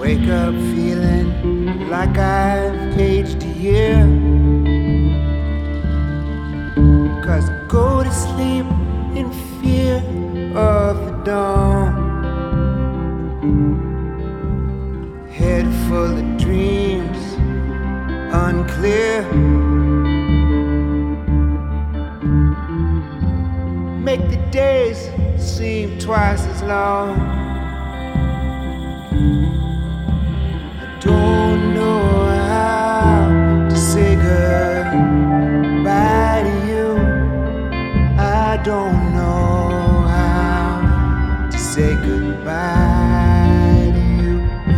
Wake up feeling like I've aged a year. 'Cause I go to sleep in fear of the dawn. Head full of dreams, unclear. Make the days seem twice as long. I don't know how to say goodbye to you. I don't know how to say goodbye to you.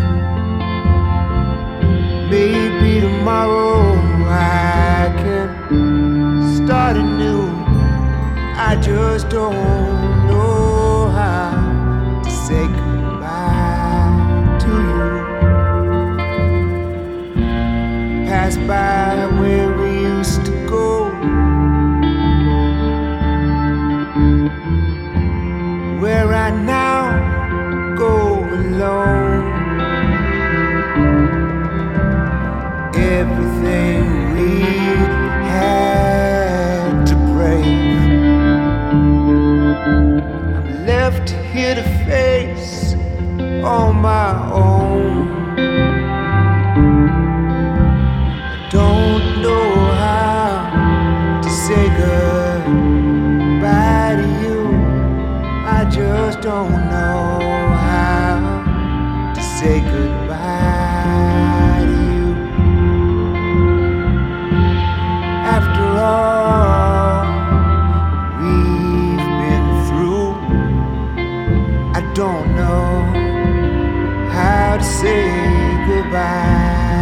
Maybe tomorrow I can start anew. I just don't know how to say goodbye to you. Pass by where we used to go, where I now go alone. Everything we had to brave, I'm left here to face on my own. I don't know how to say goodbye to you. I just don't know how to say goodbye to you. After all we've been through, I don't know how to say goodbye.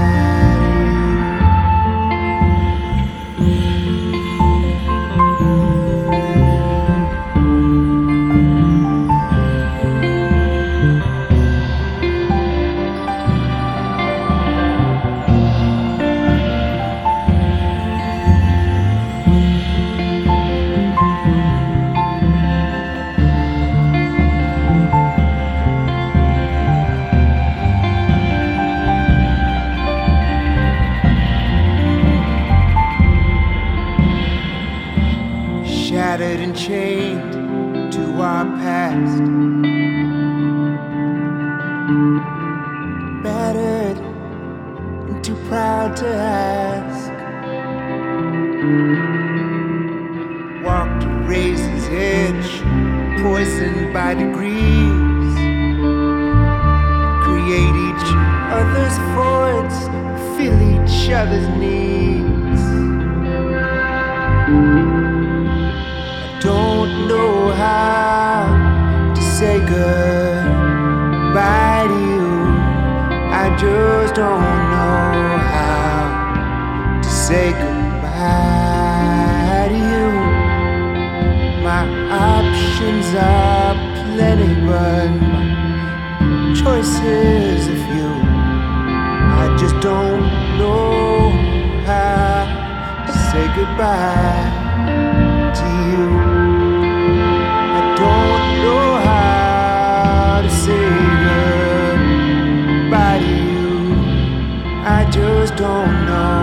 Shattered and chained to our past, battered and too proud to ask. Walked a razor's edge, poisoned by degrees. Create each other's voids, fill each other's needs. Don't know how to say goodbye to you. I just don't know how to say goodbye to you. My options are plenty, but my choices are few. I just don't know how to say goodbye to you. I don't know how to say goodbye to you. I just don't know